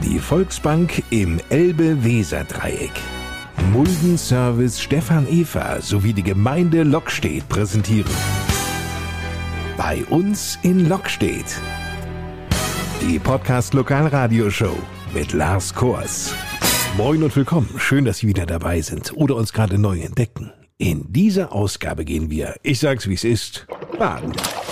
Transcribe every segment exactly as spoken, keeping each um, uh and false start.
Die Volksbank im Elbe-Weser-Dreieck. Muldenservice Stefan Eva sowie die Gemeinde Lockstedt präsentieren. Bei uns in Lockstedt. Die Podcast-Lokalradioshow mit Lars Kors. Moin und willkommen. Schön, dass Sie wieder dabei sind oder uns gerade neu entdecken. In dieser Ausgabe gehen wir, ich sag's wie es ist, baden.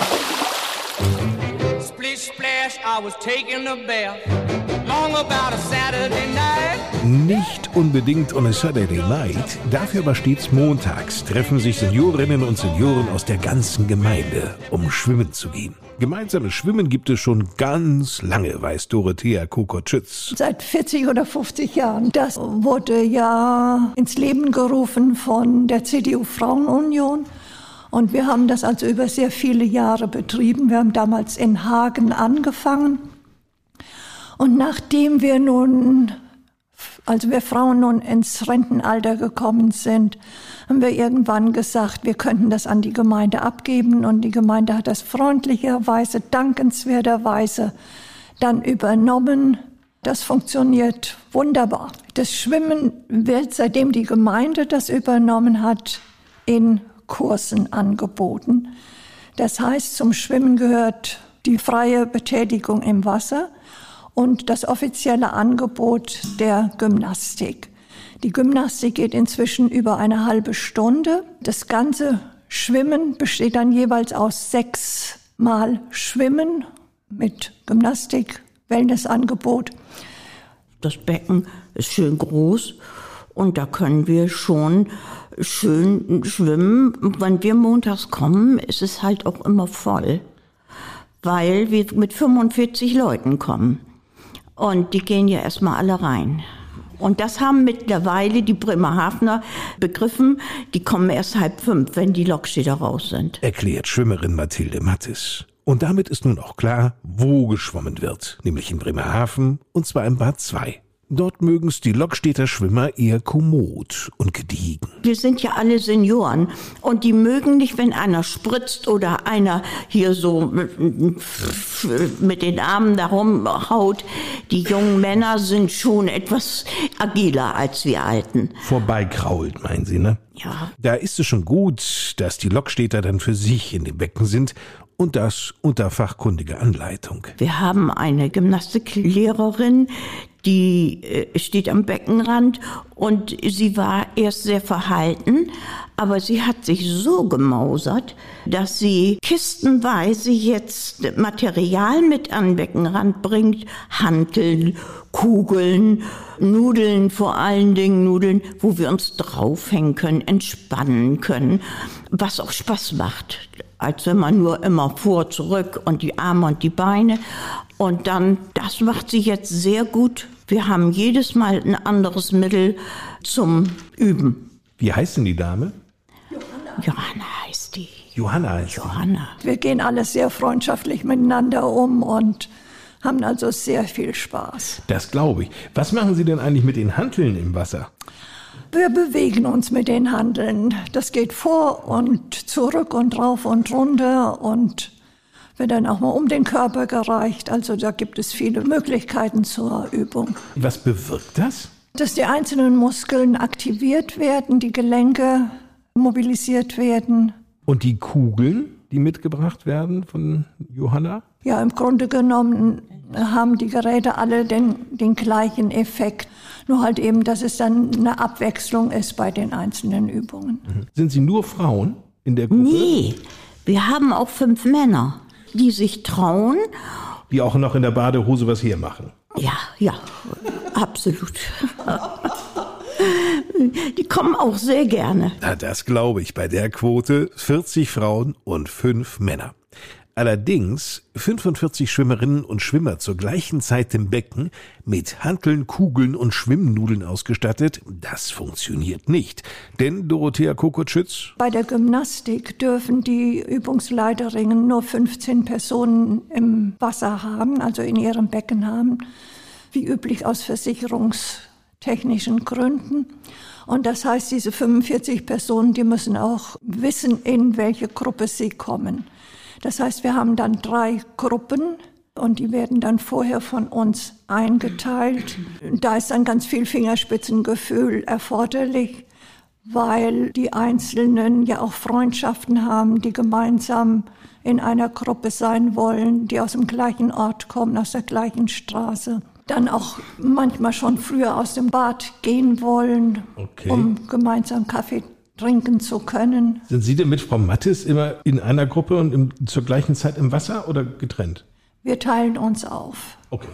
Splish splash, I was taking a bath. Long about a Saturday night. Nicht unbedingt on a Saturday night, dafür aber stets montags treffen sich Seniorinnen und Senioren aus der ganzen Gemeinde, um schwimmen zu gehen. Gemeinsames Schwimmen gibt es schon ganz lange, weiß Dorothea Kokot-Schütz. Seit vierzig oder fünfzig Jahren. Das wurde ja ins Leben gerufen von der C D U-Frauenunion. Und wir haben das also über sehr viele Jahre betrieben. Wir haben damals in Hagen angefangen. Und nachdem wir nun, also wir Frauen nun ins Rentenalter gekommen sind, haben wir irgendwann gesagt, wir könnten das an die Gemeinde abgeben. Und die Gemeinde hat das freundlicherweise, dankenswerterweise dann übernommen. Das funktioniert wunderbar. Das Schwimmen wird, seitdem die Gemeinde das übernommen hat, in Kursen angeboten. Das heißt, zum Schwimmen gehört die freie Betätigung im Wasser und das offizielle Angebot der Gymnastik. Die Gymnastik geht inzwischen über eine halbe Stunde. Das ganze Schwimmen besteht dann jeweils aus sechs Mal Schwimmen mit Gymnastik, Wellnessangebot. Das Becken ist schön groß und da können wir schon schön schwimmen. Wenn wir montags kommen, ist es halt auch immer voll, weil wir mit fünfundvierzig Leuten kommen. Und die gehen ja erstmal alle rein. Und das haben mittlerweile die Bremerhavener begriffen. Die kommen erst halb fünf, wenn die Lockstädter raus sind. Erklärt Schwimmerin Mathilde Mattes. Und damit ist nun auch klar, wo geschwommen wird. Nämlich in Bremerhaven und zwar im Bad zwei. Dort mögen's die Lockstädter Schwimmer eher kommod und gediegen. Wir sind ja alle Senioren und die mögen nicht, wenn einer spritzt oder einer hier so mit den Armen da rumhaut. Die jungen Männer sind schon etwas agiler als wir Alten. Vorbeikrault, meinen Sie, ne? Ja. Da ist es schon gut, dass die Lockstädter dann für sich in dem Becken sind. Und das unter fachkundiger Anleitung. Wir haben eine Gymnastiklehrerin, die äh, steht am Beckenrand und sie war erst sehr verhalten, aber sie hat sich so gemausert, dass sie kistenweise jetzt Material mit an den Beckenrand bringt, Hanteln, Kugeln, Nudeln, vor allen Dingen Nudeln, wo wir uns draufhängen können, entspannen können, was auch Spaß macht. Als wenn man nur immer vor, zurück und die Arme und die Beine. Und dann, das macht sie jetzt sehr gut. Wir haben jedes Mal ein anderes Mittel zum Üben. Wie heißt denn die Dame? Johanna. Johanna heißt die. Johanna heißt Johanna. Wir gehen alle sehr freundschaftlich miteinander um und haben also sehr viel Spaß. Das glaube ich. Was machen Sie denn eigentlich mit den Hanteln im Wasser? Wir bewegen uns mit den Hanteln. Das geht vor und zurück und rauf und runter und wird dann auch mal um den Körper gereicht. Also da gibt es viele Möglichkeiten zur Übung. Was bewirkt das? Dass die einzelnen Muskeln aktiviert werden, die Gelenke mobilisiert werden. Und die Kugeln, die mitgebracht werden von Johanna? Ja, im Grunde genommen haben die Geräte alle den, den gleichen Effekt. Nur halt eben, dass es dann eine Abwechslung ist bei den einzelnen Übungen. Mhm. Sind Sie nur Frauen in der Gruppe? Nee, wir haben auch fünf Männer, die sich trauen. Die auch noch in der Badehose was hier machen. Ja, ja, absolut. Die kommen auch sehr gerne. Na, das glaube ich. Bei der Quote vierzig Frauen und fünf Männer. Allerdings fünfundvierzig Schwimmerinnen und Schwimmer zur gleichen Zeit im Becken mit Hanteln, Kugeln und Schwimmnudeln ausgestattet, das funktioniert nicht. Denn, Dorothea Kokot-Schütz? Bei der Gymnastik dürfen die Übungsleiterinnen nur fünfzehn Personen im Wasser haben, also in ihrem Becken haben, wie üblich aus versicherungstechnischen Gründen. Und das heißt, diese fünfundvierzig Personen, die müssen auch wissen, in welche Gruppe sie kommen. Das heißt, wir haben dann drei Gruppen Und die werden dann vorher von uns eingeteilt. Da ist dann ganz viel Fingerspitzengefühl erforderlich, weil die Einzelnen ja auch Freundschaften haben, die gemeinsam in einer Gruppe sein wollen, die aus dem gleichen Ort kommen, aus der gleichen Straße. Dann auch manchmal schon früher aus dem Bad gehen wollen, okay, um gemeinsam Kaffee trinken zu können. Sind Sie denn mit Frau Mattes immer in einer Gruppe und im, zur gleichen Zeit im Wasser oder getrennt? Wir teilen uns auf. Okay.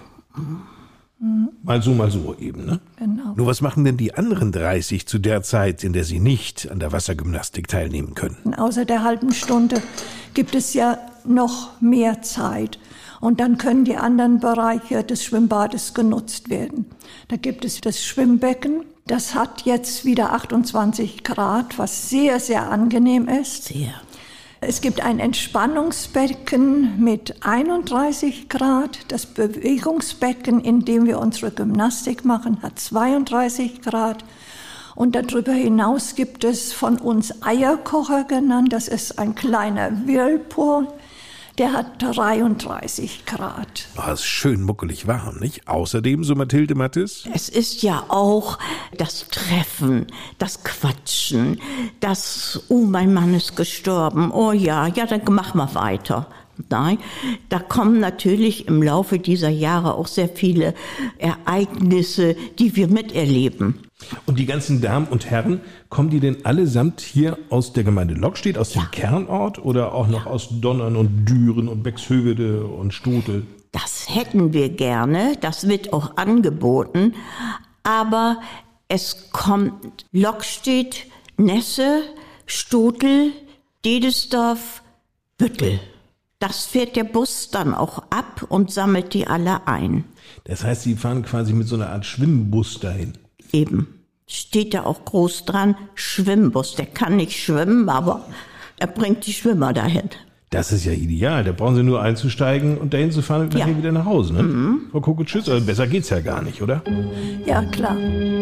Mhm. Mal so, mal so eben, ne? Genau. Nur was machen denn die anderen dreißig zu der Zeit, in der sie nicht an der Wassergymnastik teilnehmen können? Außer der halben Stunde gibt es ja noch mehr Zeit. Und dann können die anderen Bereiche des Schwimmbades genutzt werden. Da gibt es das Schwimmbecken. Das hat jetzt wieder achtundzwanzig Grad, was sehr, sehr angenehm ist. Sehr. Es gibt ein Entspannungsbecken mit einunddreißig Grad. Das Bewegungsbecken, in dem wir unsere Gymnastik machen, hat zweiunddreißig Grad. Und darüber hinaus gibt es von uns Eierkocher genannt. Das ist ein kleiner Whirlpool. Der hat dreiunddreißig Grad. Oh, ist schön muckelig warm, nicht? Außerdem, so Mathilde Mattes? Es ist ja auch das Treffen, das Quatschen, das, oh, mein Mann ist gestorben, oh ja, ja, dann mach mal weiter. Nein, da kommen natürlich im Laufe dieser Jahre auch sehr viele Ereignisse, die wir miterleben. Und die ganzen Damen und Herren, kommen die denn allesamt hier aus der Gemeinde Lockstedt, aus dem ja. Kernort oder auch noch aus Donnern und Düren und Bexhövede und Stotel? Das hätten wir gerne, das wird auch angeboten, aber es kommt Lockstedt, Nesse, Stotel, Dedesdorf, Büttel. Das fährt der Bus dann auch ab und sammelt die alle ein. Das heißt, Sie fahren quasi mit so einer Art Schwimmbus dahin? Eben. Steht da auch groß dran, Schwimmbus. Der kann nicht schwimmen, aber er bringt die Schwimmer dahin. Das ist ja ideal. Da brauchen Sie nur einzusteigen und dahin zu fahren und dann ja. wieder nach Hause, ne? Mhm. Frau Kuckuck-Schütz, also besser geht's ja gar nicht, oder? Ja, klar.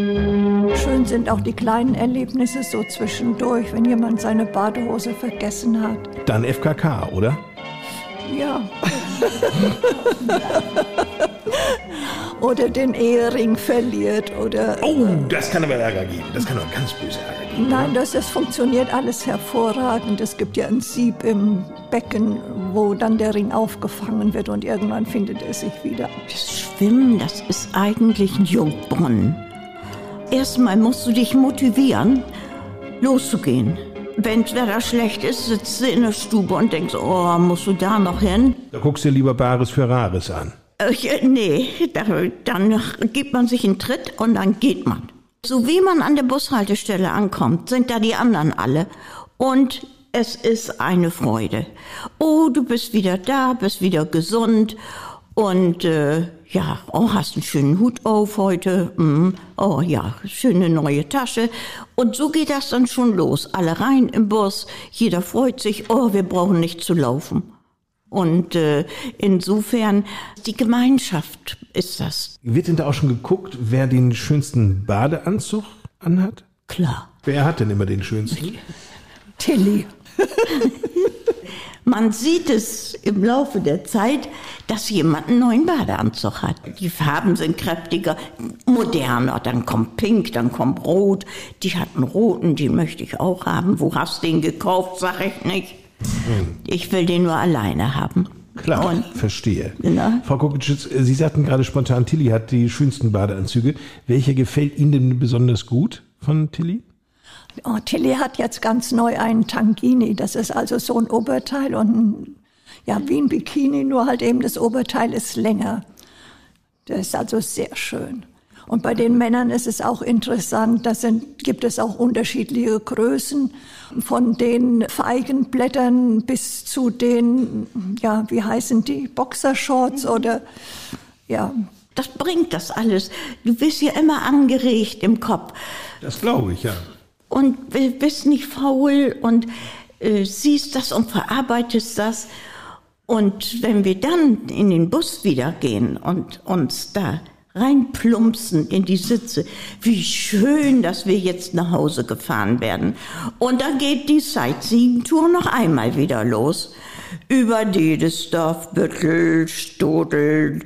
Schön sind auch die kleinen Erlebnisse so zwischendurch, wenn jemand seine Badehose vergessen hat. Dann F K K, oder? Ja. Oder den Ehering verliert oder... Oh, das kann aber Ärger geben. Das kann aber ganz böse Ärger geben. Nein, das, das funktioniert alles hervorragend. Es gibt ja ein Sieb im Becken, wo dann der Ring aufgefangen wird und irgendwann findet er sich wieder. Das Schwimmen, das ist eigentlich ein Jungbrunnen. Erstmal musst du dich motivieren, loszugehen. Wenn das Wetter schlecht ist, sitzt du in der Stube und denkst, oh, musst du da noch hin? Da guckst du lieber Bares für Rares an. Äh, nee, da, dann gibt man sich einen Tritt und dann geht man. So wie man an der Bushaltestelle ankommt, sind da die anderen alle. Und es ist eine Freude. Oh, du bist wieder da, bist wieder gesund. Und äh, ja, oh, hast einen schönen Hut auf heute. Mm, oh ja, schöne neue Tasche. Und so geht das dann schon los. Alle rein im Bus, jeder freut sich, oh, wir brauchen nicht zu laufen. Und äh, insofern, die Gemeinschaft ist das. Wird denn da auch schon geguckt, wer den schönsten Badeanzug anhat? Klar. Wer hat denn immer den schönsten? Tilly. Man sieht es im Laufe der Zeit, dass jemand einen neuen Badeanzug hat. Die Farben sind kräftiger, moderner. Dann kommt Pink, dann kommt Rot. Die hat einen roten, den möchte ich auch haben. Wo hast du den gekauft, sag ich nicht. Hm. Ich will den nur alleine haben. Klar, und, verstehe. Genau. Frau Kuckuck-Schütz, Sie sagten gerade spontan, Tilly hat die schönsten Badeanzüge. Welcher gefällt Ihnen denn besonders gut von Tilly? Oh, Tilly hat jetzt ganz neu einen Tangini. Das ist also so ein Oberteil und ein, ja, wie ein Bikini, nur halt eben das Oberteil ist länger. Das ist also sehr schön. Und bei den Männern ist es auch interessant, da sind, gibt es auch unterschiedliche Größen, von den Feigenblättern bis zu den, ja, wie heißen die, Boxershorts oder, ja. Das bringt das alles. Du bist ja immer angeregt im Kopf. Das glaube ich, ja. Und bist nicht faul und äh, siehst das und verarbeitest das. Und wenn wir dann in den Bus wieder gehen und uns da reinplumpsen in die Sitze, wie schön, dass wir jetzt nach Hause gefahren werden. Und dann geht die Sightseeing-Tour noch einmal wieder los. über Dedesdorf, Büttel, Stodel,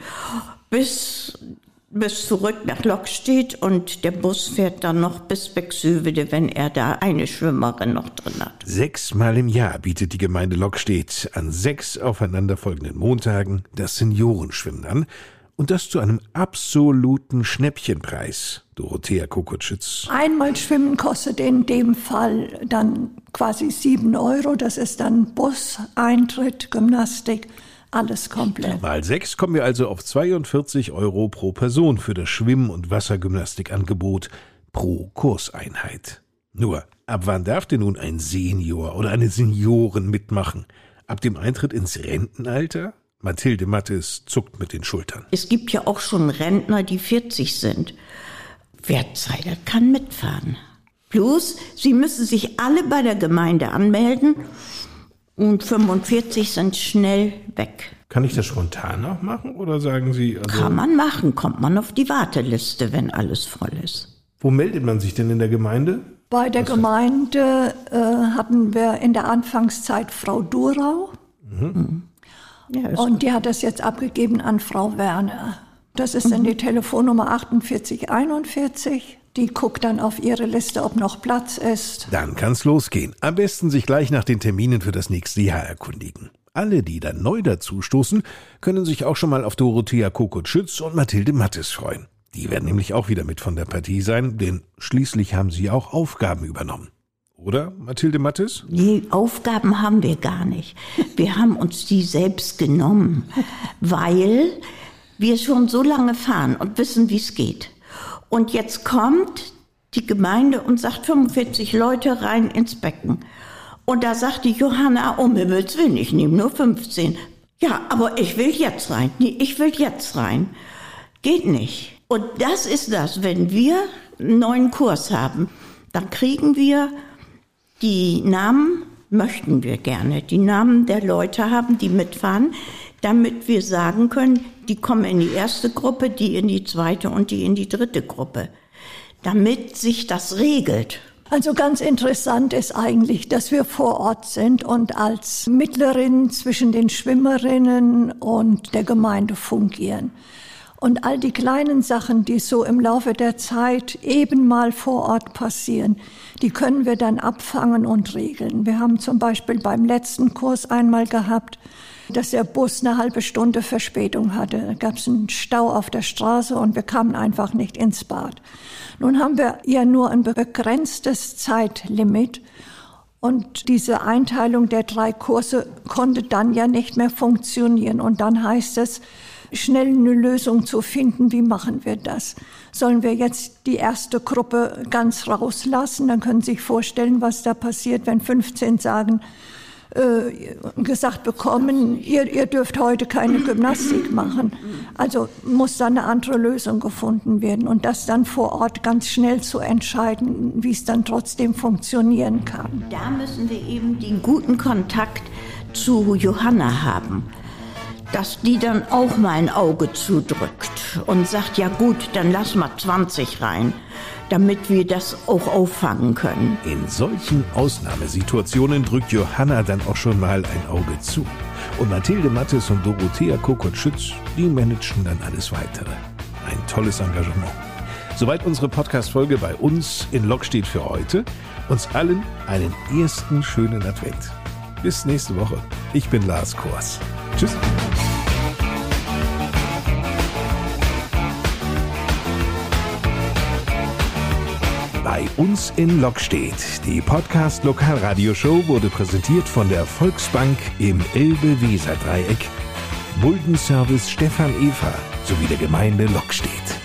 bis, bis zurück nach Lockstedt und der Bus fährt dann noch bis Bexüvede, wenn er da eine Schwimmerin noch drin hat. Sechsmal im Jahr bietet die Gemeinde Lockstedt an sechs aufeinanderfolgenden Montagen das Seniorenschwimmen an. Und das zu einem absoluten Schnäppchenpreis, Dorothea Kokotschütz. Einmal schwimmen kostet in dem Fall dann quasi sieben Euro. Das ist dann Bus, Eintritt, Gymnastik, alles komplett. Mal sechs kommen wir also auf zweiundvierzig Euro pro Person für das Schwimm- und Wassergymnastikangebot pro Kurseinheit. Nur, ab wann darf denn nun ein Senior oder eine Seniorin mitmachen? Ab dem Eintritt ins Rentenalter? Mathilde Mattes zuckt mit den Schultern. Es gibt ja auch schon Rentner, die vierzig sind. Wer Zeit hat, kann mitfahren. Plus, sie müssen sich alle bei der Gemeinde anmelden und fünfundvierzig sind schnell weg. Kann ich das spontan auch machen oder sagen Sie? Also kann man machen, kommt man auf die Warteliste, wenn alles voll ist. Wo meldet man sich denn in der Gemeinde? Bei der Was Gemeinde äh, hatten wir in der Anfangszeit Frau Durau. Mhm. Ja, und die hat das jetzt abgegeben an Frau Werner. Das ist mhm. dann die Telefonnummer achtundvierzig einundvierzig. Die guckt dann auf ihre Liste, ob noch Platz ist. Dann kann's losgehen. Am besten sich gleich nach den Terminen für das nächste Jahr erkundigen. Alle, die dann neu dazustoßen, können sich auch schon mal auf Dorothea Kokotschütz und Mathilde Mattes freuen. Die werden nämlich auch wieder mit von der Partie sein, denn schließlich haben sie auch Aufgaben übernommen. Oder, Mathilde Mattes? Nee, Aufgaben haben wir gar nicht. Wir haben uns die selbst genommen, weil wir schon so lange fahren und wissen, wie es geht. Und jetzt kommt die Gemeinde und sagt fünfundvierzig Leute rein ins Becken. Und da sagt die Johanna, um Himmels Willen, ich nehme nur fünfzehn. Ja, aber ich will jetzt rein. Nee, ich will jetzt rein. Geht nicht. Und das ist das, wenn wir einen neuen Kurs haben, dann kriegen wir die Namen, möchten wir gerne, die Namen der Leute haben, die mitfahren, damit wir sagen können, die kommen in die erste Gruppe, die in die zweite und die in die dritte Gruppe. Damit sich das regelt. Also ganz interessant ist eigentlich, dass wir vor Ort sind und als Mittlerin zwischen den Schwimmerinnen und der Gemeinde fungieren. Und all die kleinen Sachen, die so im Laufe der Zeit eben mal vor Ort passieren, die können wir dann abfangen und regeln. Wir haben zum Beispiel beim letzten Kurs einmal gehabt, dass der Bus eine halbe Stunde Verspätung hatte. Da gab es einen Stau auf der Straße und wir kamen einfach nicht ins Bad. Nun haben wir ja nur ein begrenztes Zeitlimit und diese Einteilung der drei Kurse konnte dann ja nicht mehr funktionieren. Und dann heißt es, schnell eine Lösung zu finden, wie machen wir das? Sollen wir jetzt die erste Gruppe ganz rauslassen? Dann können Sie sich vorstellen, was da passiert, wenn fünfzehn sagen, äh, gesagt bekommen, ihr, ihr dürft heute keine Gymnastik machen. Also muss da eine andere Lösung gefunden werden und das dann vor Ort ganz schnell zu entscheiden, wie es dann trotzdem funktionieren kann. Da müssen wir eben den guten Kontakt zu Johanna haben, dass die dann auch mal ein Auge zudrückt und sagt, ja gut, dann lass mal zwanzig rein, damit wir das auch auffangen können. In solchen Ausnahmesituationen drückt Johanna dann auch schon mal ein Auge zu. Und Mathilde Mattes und Dorothea Kokotschütz, die managen dann alles Weitere. Ein tolles Engagement. Soweit unsere Podcast-Folge bei uns in Lockstedt für heute. Uns allen einen ersten schönen Advent. Bis nächste Woche. Ich bin Lars Kors. Tschüss. Bei uns in Lockstedt. Die Podcast-Lokalradioshow wurde präsentiert von der Volksbank im Elbe-Weser-Dreieck, Muldenservice Stefan Eva sowie der Gemeinde Lockstedt.